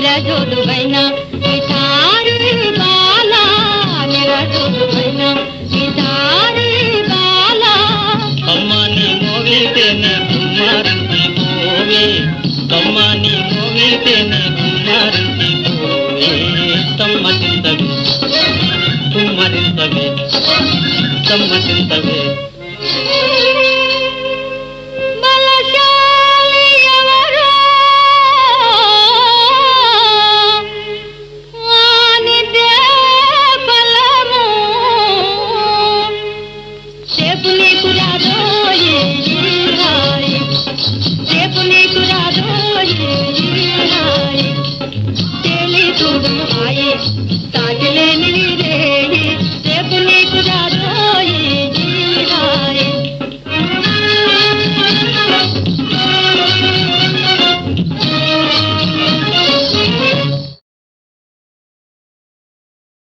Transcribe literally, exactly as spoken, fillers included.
నిరజోడువైన గిటారి బాల నిరజోడువైన గిటారి బాల కమ్మని మోగితేనే కుమారుడి పోవే కమ్మని మోగితేనే కుమారుడి పోవే తమ్మతింతవి కుమ్మరింతవి తమ్మతింతవి